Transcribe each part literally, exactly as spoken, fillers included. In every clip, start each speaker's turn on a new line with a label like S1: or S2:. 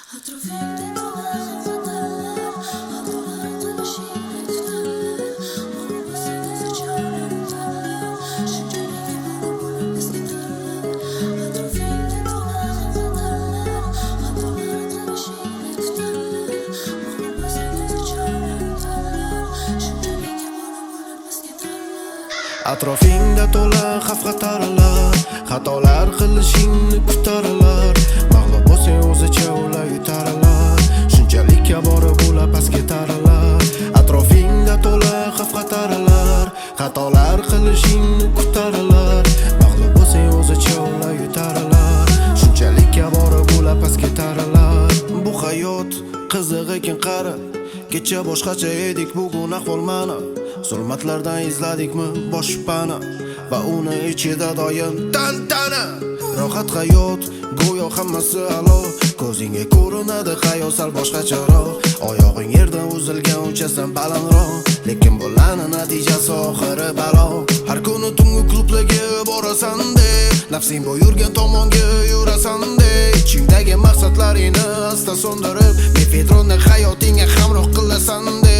S1: Atrofingda to'la xavf-xatarlar, xatolar qilishingni kutaralar. Mag'lub bo'lsang o'zicha ular yutaralar, shunchalik kabora bo'lib past ketaralar. Atrofingda to'la xavf-xatarlar, xatolar qilishingni kutaralar. Mag'lub bo'lsang o'zicha ular yutaralar, shunchalik kabora bo'lib past ketaralar. Bu hayot qiziq ekan qara, kecha boshqacha edik, bugun ahvol mana. Zulmatlardan izladikmi boshpana va uni ichida doim tantana. Rohat hayot, go'yo hammasi alo, ko'zingga ko'rinadi hayot sal boshqacharoq. Oyog'ing yerdan uzilgan uchasan balandroq, lekin bo'lani natijasi oxiri balo. Har kuni tungi klublarga borasan de, nafsing buyurgan tomonga yurasan de. Ichingdagi maqsadlaringni asta so'ndirib, mefedronni hayotingga hamroh qilasan de.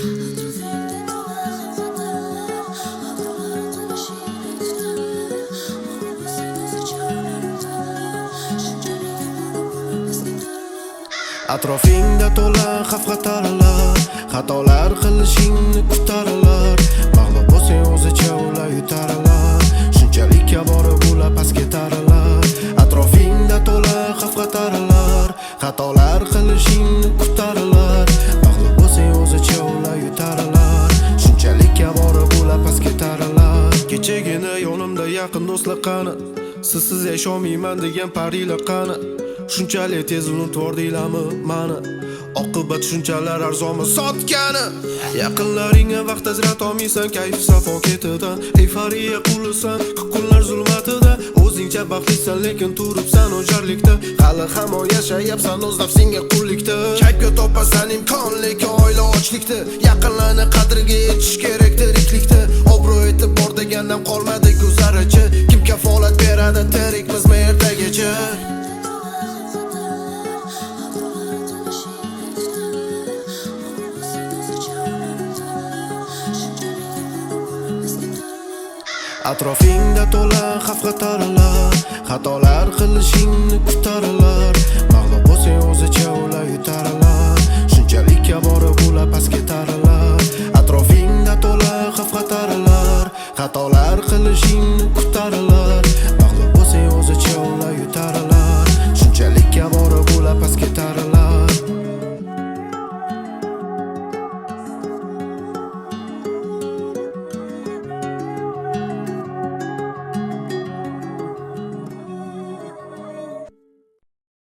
S1: Atrofingda to'la xavf-xatarlar, xatolar qilishingni kutaralar. Mag'lub bo'lsang o'zicha ular yutaralar, shunchalik kabora bo'lib past ketaralar. Atrofingda to'la xavf-xatarlar, xatolar qilishingni kutaralar. Mag'lub bo'lsang o'zicha ular yutaralar, shunchalik kabora bo'lib past ketaralar. Kechagina yonimda yaqin do'stlar qani, sizsiz yasholmayman degan parilar qani. Shunchalik tez unutvordilarmi mani, oqibat shunchalar arzonmi sotgani. Yaqinlaringga vaqt ajrat olmaysan, kayf safo ketida. Euforiya qulasan kunlar zulmatida. O'zingcha baxtlisan lekin turibsan o'jarlikda. Hali hamon yashayapsan o'z nafsingga qullikda. Kayfga topasan imkon lekin oila ochlikda. Yaqinlarni qadriga yetish kerak tiriklikda. Obro' etib bor degandan qolmadi guzarachi. Kim kafolat beradi tirikmizmi ertagacha? Atrofingda to'la xavf-xatarlar, xatolar qilishingni kutaralar. Mag'lub bo'lsang o'zicha ular yutaralar, shunchalik kabora bo'lib past ketaralar. Atrofingda to'la xavf-xatarlar, xatolar qilishingni kutaralar. Mag'lub bo'lsang o'zicha ular yutaralar, shunchalik kabora bo'lib past ketaralar.